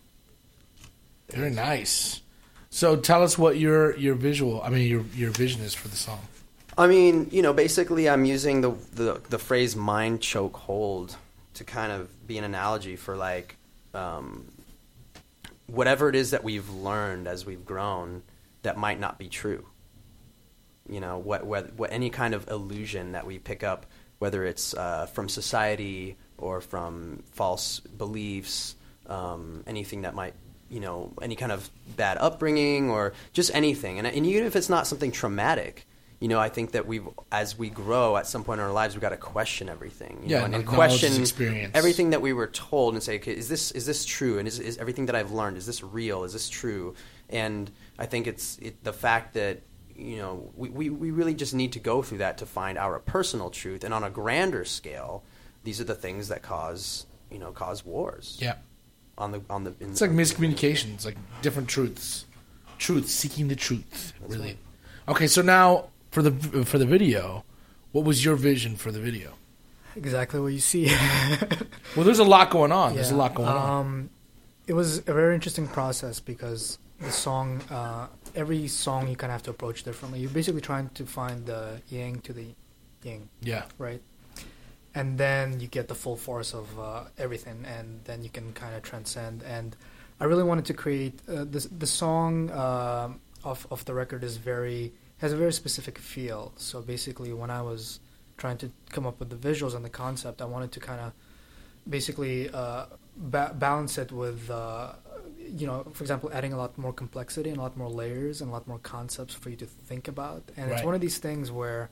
Very nice. So, tell us what your your visual, I mean your your vision is for the song. I mean, you know, basically I'm using the, the, the phrase mind choke hold to kind of be an analogy for like um, whatever it is that we've learned as we've grown that might not be true. You know, what, what, what any kind of illusion that we pick up, whether it's uh, from society or from false beliefs, um, anything that might, you know, any kind of bad upbringing or just anything. And, and even if it's not something traumatic, you know, I think that we've, as we grow at some point in our lives, we've got to question everything. You Yeah, know, and, and acknowledge question experience. everything that we were told and say, okay, is this is this true? And is, is everything that I've learned, is this real? Is this true? And I think it's it, the fact that, you know, we, we, we really just need to go through that to find our personal truth. And on a grander scale, these are the things that cause, you know, cause wars. Yeah. On the on the. In It's the, like miscommunications, like different truths, truth seeking the truth. That's really. right. Okay, so now for the for the video, what was your vision for the video? Exactly what you see. Well, there's a lot going on. There's a Yeah, lot going on. um, It was a very interesting process because the song, uh, every song you kind of have to approach differently. You're basically trying to find the yang to the yin, Yeah. right? And then you get the full force of uh, everything, and then you can kind of transcend. And I really wanted to create uh, this. The song uh, of of the record is very has a very specific feel. So basically, when I was trying to come up with the visuals and the concept, I wanted to kind of basically uh, ba- balance it with, uh, you know, for example, adding a lot more complexity and a lot more layers and a lot more concepts for you to think about. And it's Right. one of these things where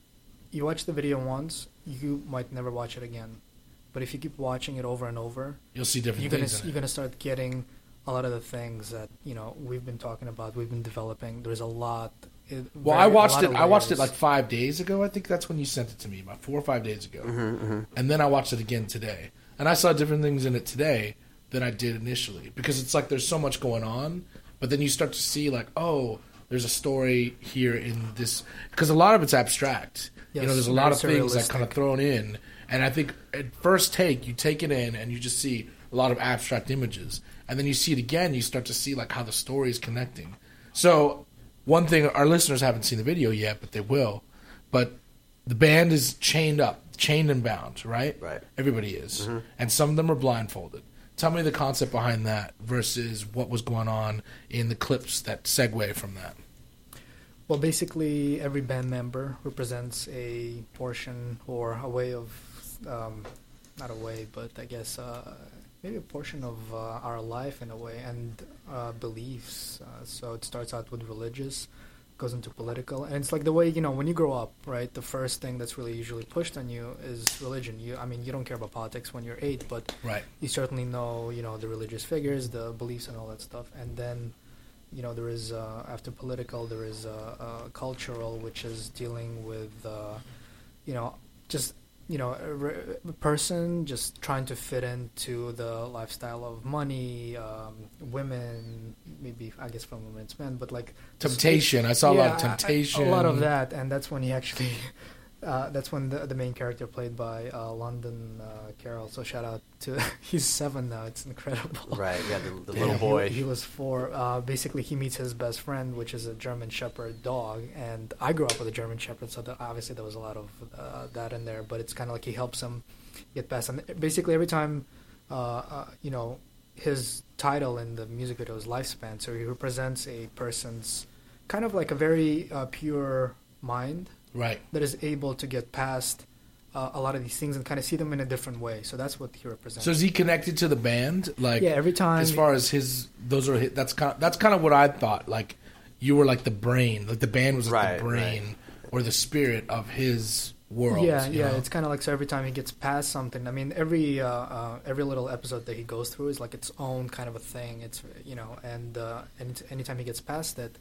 you watch the video once, you might never watch it again. But if you keep watching it over and over, You'll see different you're gonna things. in you're it. gonna start getting a lot of the things that you know we've been talking about, we've been developing. There's a lot. It, Well, very- I a watched lot it. of I watched it layers. like five days ago. I think that's when you sent it to me, about four or five days ago. Mm-hmm, And then I watched it again today, and I saw different things in it today than I did initially because it's like there's so much going on, but then you start to see like, oh, there's a story here in this because a lot of it's abstract. you Yes, know, there's a lot of very things that kind of surrealistic. thrown in, and I think at first take you take it in and you just see a lot of abstract images, and then you see it again, you start to see like how the story is connecting. So one thing, our listeners haven't seen the video yet, but they will. But the band is chained up, chained and bound, right? Right. Everybody is, and some of them are blindfolded. Tell me the concept behind that versus what was going on in the clips that segue from that. Well, basically, every band member represents a portion or a way of, um, not a way, but I guess uh, maybe a portion of uh, our life in a way and uh, beliefs. Uh, so it starts out with religious, goes into political, and it's like the way you know when you grow up, right? The first thing that's really usually pushed on you is religion. You, I mean, you don't care about politics when you're eight, but Right. you certainly know, you know, the religious figures, the beliefs, and all that stuff, and then. You know, there is, uh, after political, there is uh, uh, cultural, which is dealing with, uh, you know, just, you know, a, re- a person just trying to fit into the lifestyle of money, um, women, maybe, I guess from women's men, but like... Temptation. I saw a lot of Yeah, I- I- temptation. A lot of that, and that's when he actually... Uh, that's when the, the main character played by uh, London uh, Carroll. So shout out to he's seven now. It's incredible. Right. Yeah. The, the Damn. little boy. He, he was four. Uh, basically, he meets his best friend, which is a German Shepherd dog. And I grew up with a German Shepherd, so that obviously there was a lot of uh, that in there. But it's kind of like he helps him get past. And basically, every time, uh, uh, you know, his title in the music video is Lifespan. So he represents a person's kind of like a very uh, pure mind. Right. That is able to get past uh, a lot of these things and kind of see them in a different way. So that's what he represents. So is he connected to the band? Like, Yeah, every time- As far as his, those are his, that's kind of, that's kind of what I thought. Like, you were like the brain, like the band was like Right, the brain or the spirit of his world. yeah, you yeah, know? it's kind of like so every time he gets past something. I mean, every uh, uh, every little episode that he goes through is like its own kind of a thing. It's you know, and uh, and anytime he gets past it,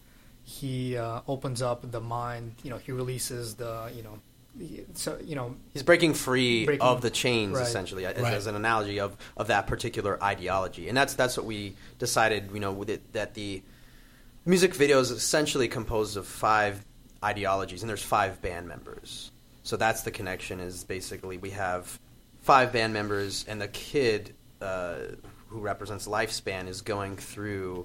he uh, opens up the mind. You know, he releases the you know, he- so you know, He's breaking free Breaking- of the chains, right. essentially, as, Right. as an analogy of, of that particular ideology, and that's that's what we decided. You know, with it, that the music video is essentially composed of five ideologies, and there's five band members. So that's the connection. Is basically we have five band members, and the kid uh, who represents Lifespan is going through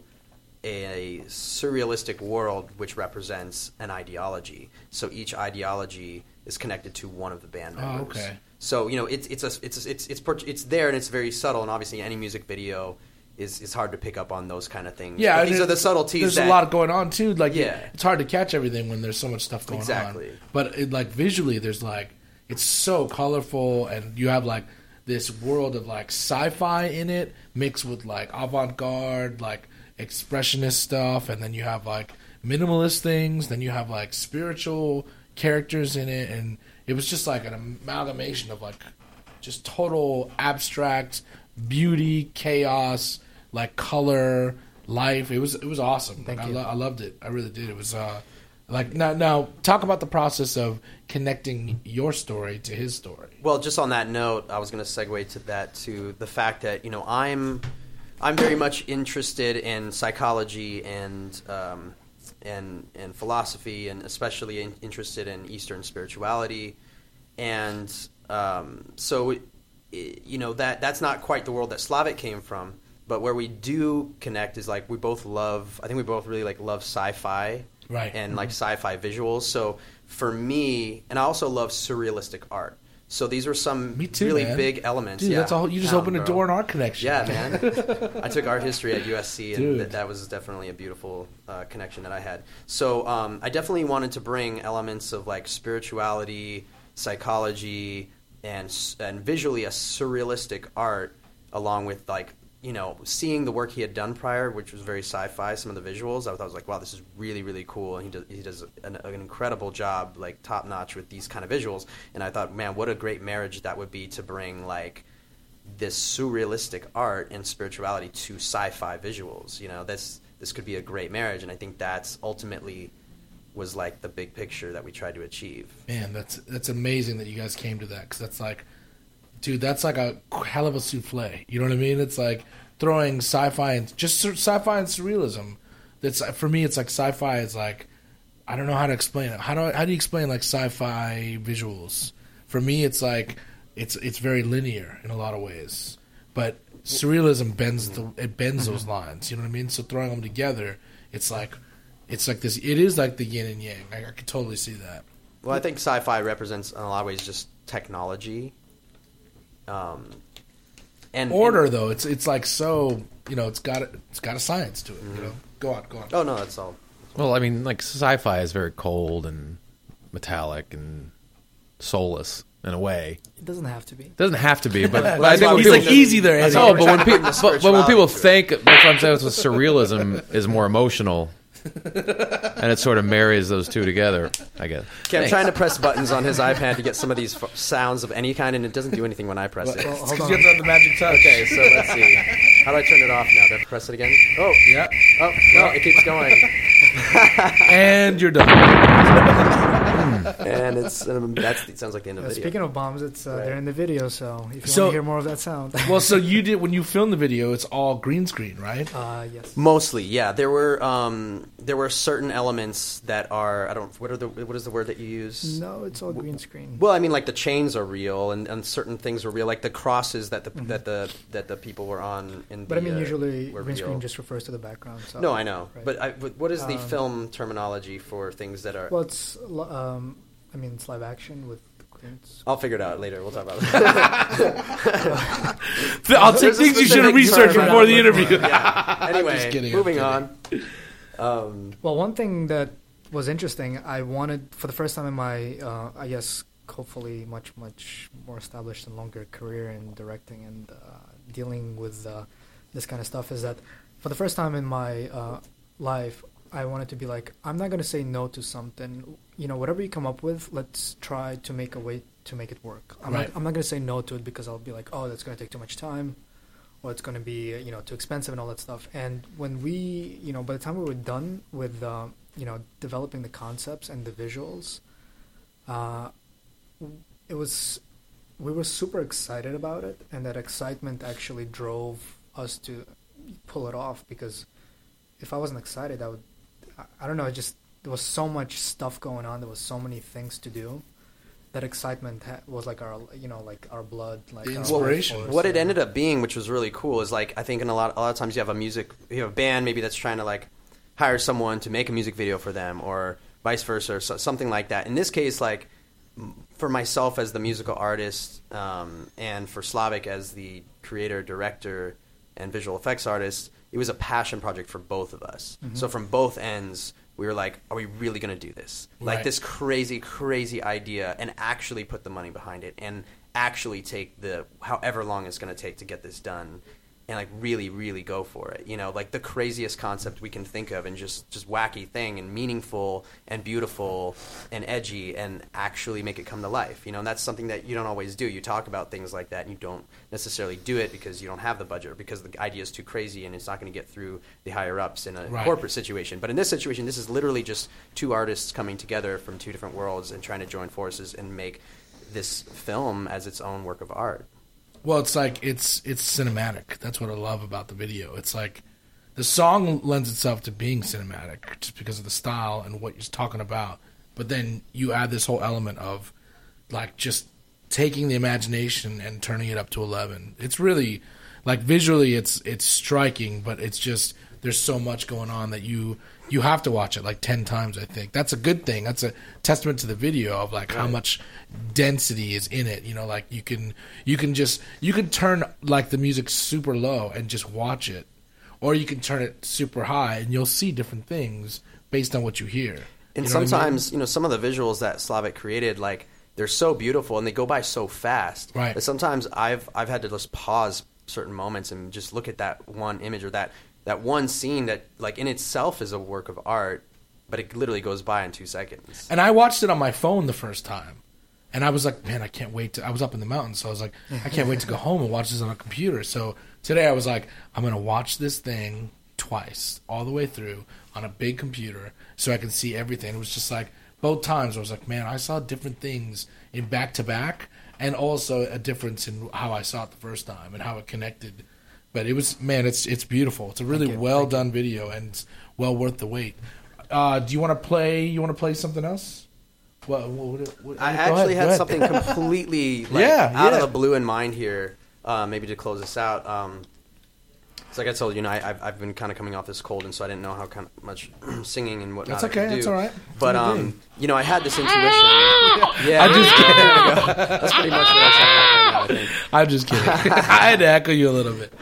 a surrealistic world which represents an ideology. So each ideology is connected to one of the band Oh, members. okay. So you know it's it's a, it's it's it's per- it's there and it's very subtle, and obviously any music video is is hard to pick up on those kind of things. Yeah, But and these it- are the subtleties. There's that, a lot going on too. Like, Yeah. it's hard to catch everything when there's so much stuff going Exactly. on. But it, like visually, there's like it's so colorful, and you have like this world of like sci-fi in it mixed with like avant-garde, like expressionist stuff, and then you have like minimalist things. Then you have like spiritual characters in it, and it was just like an amalgamation of like just total abstract beauty, chaos, like color, life. It was it was awesome. Thank Like, I, you. lo- I loved it. I really did. It was uh, Like now, now talk about the process of connecting your story to his story. Well, just on that note, I was going to segue to that to the fact that you know I'm I'm very much interested in psychology and um, and and philosophy, and especially in, interested in Eastern spirituality, and um, so it, it, you know that that's not quite the world that Slavik came from. But where we do connect is like we both love. I think we both really like love sci-fi, right? And mm-hmm. like sci-fi visuals. So for me, and I also love surrealistic art. So these were some Me too, really man. big elements. Dude, yeah, that's all. You just Count, opened a bro. door in our connection. Yeah, man. I took art history at U S C, and Dude. th- that was definitely a beautiful uh, connection that I had. So um, I definitely wanted to bring elements of like spirituality, psychology, and s- and visually a surrealistic art, along with like you know seeing the work he had done prior, which was very sci-fi. Some of the visuals, I thought I was like, wow, this is really really cool, and he does he does an, an incredible job, like top notch with these kind of visuals. And I thought, man, what a great marriage that would be to bring like this surrealistic art and spirituality to sci-fi visuals. You know, this this could be a great marriage, and I think that's ultimately was like the big picture that we tried to achieve. Man, that's that's amazing that you guys came to that, because that's like, dude, that's like a hell of a souffle. You know what I mean? It's like throwing sci-fi and just sur- sci-fi and surrealism. That's for me. It's like sci-fi is like, I don't know how to explain it. How do I, how do you explain like sci-fi visuals? For me, it's like it's it's very linear in a lot of ways, but surrealism bends the it bends those lines. You know what I mean? So throwing them together, it's like it's like this. It is like the yin and yang. I, I could totally see that. Well, I think sci-fi represents in a lot of ways just technology. Um, and Order and, though, it's it's like so you know it's got a, it's got a science to it. You know, go on, go on. Oh no, that's all. Well, I mean, like sci-fi is very cold and metallic and soulless in a way. It doesn't have to be. It doesn't have to be, but, but I That's think why when He's people, like easy there, Eddie. no, we're but trying when to bring people, the but, but when people spirituality think, that's what I'm saying with surrealism is more emotional, and it sort of marries those two together. I guess. Okay, I'm trying to press buttons on his iPad to get some of these f- sounds of any kind, and it doesn't do anything when I press it. Well, It's hold 'cause on. you have to have the magic touch. Okay, so let's see. How do I turn it off now? Do I press it again? Oh, Yeah, oh, no, it keeps going. and you're done. And it's um, that's it sounds like the end of Uh, the video. speaking of bombs, it's uh, Right. they're in the video, so if you So- want to hear more of that sound, Well, so you did when you filmed the video. It's all green screen, right? uh, yes. Mostly, yeah. There were um, there were certain elements that are I don't what are the what is the word that you use? No, it's all green screen. Well, I mean, like the chains are real, and, and certain things are real, like the crosses that the that the that the people were on. In But I the, mean, uh, usually were green real. screen just refers to the background. So. No, I know, Right. but I, but what is the Um, film terminology for things that are? Well, it's lo- um, I mean, it's live action with green. s- I'll figure it out later. We'll talk about it. I'll take There's a things you should have specific researched term. before the interview. yeah. Anyway, Just kidding, I'm moving kidding. on. Um, Well, one thing that was interesting, I wanted for the first time in my, uh, I guess, hopefully much much more established and longer career in directing and uh, dealing with uh, this kind of stuff, is that for the first time in my uh, life, I wanted to be like, I'm not going to say no to something. You know, whatever you come up with, let's try to make a way to make it work. I'm Right. not, I'm not going to say no to it because I'll be like, oh, that's going to take too much time, or it's going to be, uh, you know, too expensive and all that stuff. And when we, you know, by the time we were done with, uh, you know, developing the concepts and the visuals, uh, it was, we were super excited about it, and that excitement actually drove us to pull it off, because if I wasn't excited, I would, I, I don't know, it just, there was so much stuff going on, there was so many things to do. That excitement ha- was like our, you know, like our blood, like The our inspiration. life force, what it yeah. ended up being, which was really cool, is like I think in a lot a lot of times you have a music you have a band maybe that's trying to like hire someone to make a music video for them, or vice versa, or so, something like that. In this case, like m- for myself as the musical artist, um, and for Slavik as the creator, director, and visual effects artist, it was a passion project for both of us. Mm-hmm. So from both ends, we were like, are we really going to do this? Like Right. this crazy, crazy idea, and actually put the money behind it, and actually take the however long it's going to take to get this done. and like really, really go for it. You know, like the craziest concept we can think of, and just just wacky thing, and meaningful and beautiful and edgy, and actually make it come to life. You know, and that's something that you don't always do. You talk about things like that, and you don't necessarily do it because you don't have the budget, or because the idea is too crazy and it's not going to get through the higher ups in a Right. corporate situation. But in this situation, this is literally just two artists coming together from two different worlds and trying to join forces and make this film as its own work of art. Well, it's like it's it's cinematic. That's what I love about the video. It's like the song lends itself to being cinematic just because of the style and what you're talking about. But then you add this whole element of like just taking the imagination and turning it up to eleven. It's really like visually it's it's striking, but it's just there's so much going on that you you have to watch it like ten times, I think. That's a good thing. That's a testament to the video of like how much density is in it. You know, like you can you can just you can turn like the music super low and just watch it. Or you can turn it super high and you'll see different things based on what you hear. And You know what I sometimes, mean? you know, some of the visuals that Slavic created, like, they're so beautiful and they go by so fast. Right. That sometimes I've I've had to just pause certain moments and just look at that one image or that, that one scene that, like, in itself is a work of art, but it literally goes by in two seconds. And I watched it on my phone the first time. And I was like, man, I can't wait to... I was up in the mountains, so I was like, I can't wait to go home and watch this on a computer. So today I was like, I'm going to watch this thing twice, all the way through, on a big computer, so I can see everything. It was just like, both times I was like, man, I saw different things in back-to-back, and also a difference in how I saw it the first time and how it connected. But it was, man, it's it's beautiful. It's a really Thank you. well-done video, and it's well worth the wait. Uh, do you want to play, you want to play something else? What, what, what, what, I go actually ahead, had go ahead. something completely like, Yeah, out yeah. of the blue in mind here, uh, maybe to close this out. Um, so like I told you, you know, I, I've, I've been kind of coming off this cold, and so I didn't know how kind of much singing and whatnot That's I okay, could do. that's all right. But, Do your um, thing. you know, I had this intuition. yeah, I'm just kidding. there we go. That's pretty much what I sound like right now, I think. I'm just kidding. I had to echo you a little bit.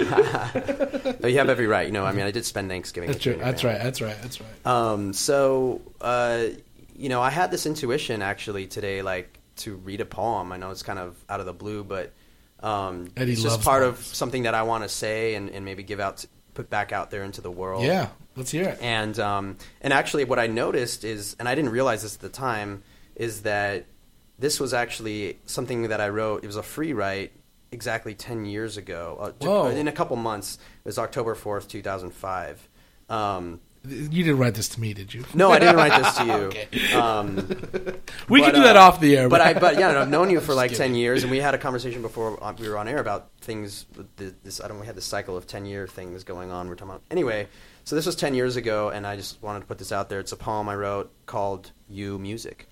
No, you have every right. You know, I mean, I did spend Thanksgiving. That's with you true. and your That's family. right. That's right. That's right. Um, so, uh, you know, I had this intuition actually today, like to read a poem. I know it's kind of out of the blue, but um, Eddie it's just loves part of poems. something that I want to say and, and maybe give out, to, put back out there into the world. Yeah, let's hear it. And um, and actually, what I noticed is, and I didn't realize this at the time, is that this was actually something that I wrote. It was a free write exactly ten years ago. Uh, ju- Whoa. in a couple months. It was October fourth, two thousand five. Um, You didn't write this to me, did you? no, I didn't write this to you. Okay. Um, We but, can do that uh, off the air. but I, but yeah, I've known you for Just like kidding. ten years, and we had a conversation before uh, we were on air about things. with the- This I don't. We had this cycle of ten year things going on. We're talking about anyway. So this was ten years ago, and I just wanted to put this out there. It's a poem I wrote called "You Music."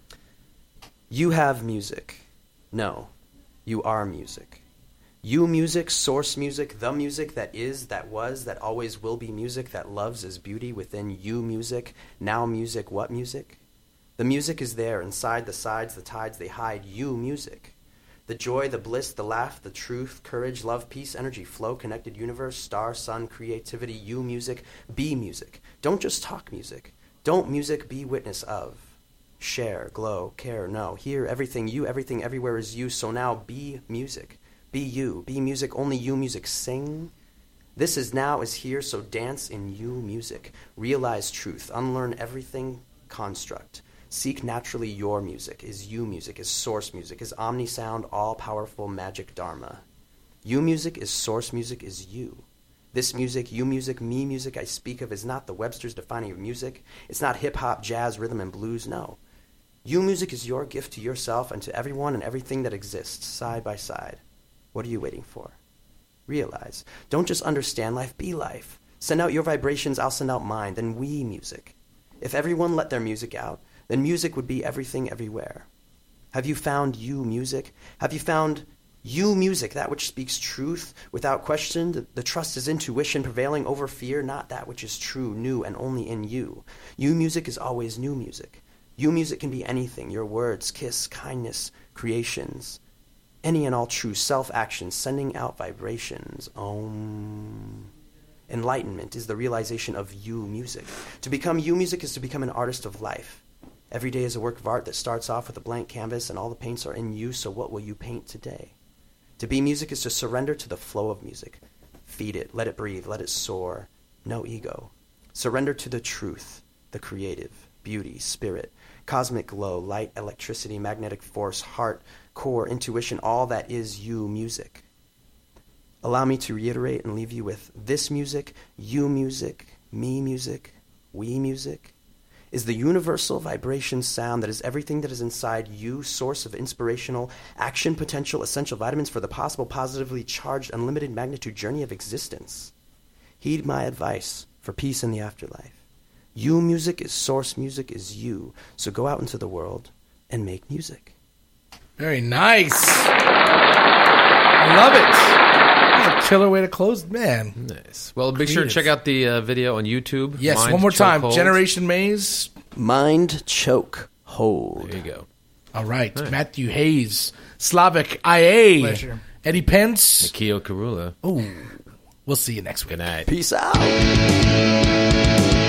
You have music. No, you are music. You music, source music, the music that is, that was, that always will be music, that loves as beauty within you music. Now music, what music? The music is there, inside the sides, the tides they hide, you music. The joy, the bliss, the laugh, the truth, courage, love, peace, energy, flow, connected universe, star, sun, creativity, you music, be music. Don't just talk music. Don't music be witness of. Share, glow, care, know, hear everything, you, everything, everywhere is you, so now be music. Be you, be music, only you music, sing. This is now, is here, so dance in you music. Realize truth, unlearn everything, construct. Seek naturally your music, is you music, is source music, is omni-sound, all-powerful magic dharma. You music is source music, is you. This music, you music, me music I speak of is not the Webster's defining of music. It's not hip-hop, jazz, rhythm, and blues, no. You music is your gift to yourself and to everyone and everything that exists, side by side. What are you waiting for? Realize. Don't just understand life, be life. Send out your vibrations, I'll send out mine, then we music. If everyone let their music out, then music would be everything everywhere. Have you found you music? Have you found you music, that which speaks truth without question? The, the trust is intuition prevailing over fear, not that which is true, new, and only in you. You music is always new music. You music can be anything, your words, kiss, kindness, creations. Any and all true self-action, sending out vibrations. Om. Enlightenment is the realization of you music. To become you music is to become an artist of life. Every day is a work of art that starts off with a blank canvas and all the paints are in you, so what will you paint today? To be music is to surrender to the flow of music. Feed it, let it breathe, let it soar. No ego. Surrender to the truth, the creative, beauty, spirit, cosmic glow, light, electricity, magnetic force, heart, core, intuition, all that is you music. Allow me to reiterate and leave you with this music, you music, me music, we music, is the universal vibration sound that is everything that is inside you, source of inspirational action potential, essential vitamins for the possible, positively charged, unlimited magnitude journey of existence. Heed my advice for peace in the afterlife. You music is source, music is you. So go out into the world and make music. Very nice. I love it. That's a killer way to close, man. Nice. Well, be sure to check out the uh, video on YouTube. Yes, Mind one more time. Chokehold. Generation Maze. Mind choke hold. There you go. All right. Right. Matthew Hayes, Slavic I A, Pleasure. Eddie Pence. Nikhil Karula. Ooh. We'll see you next week. Good night. Peace out.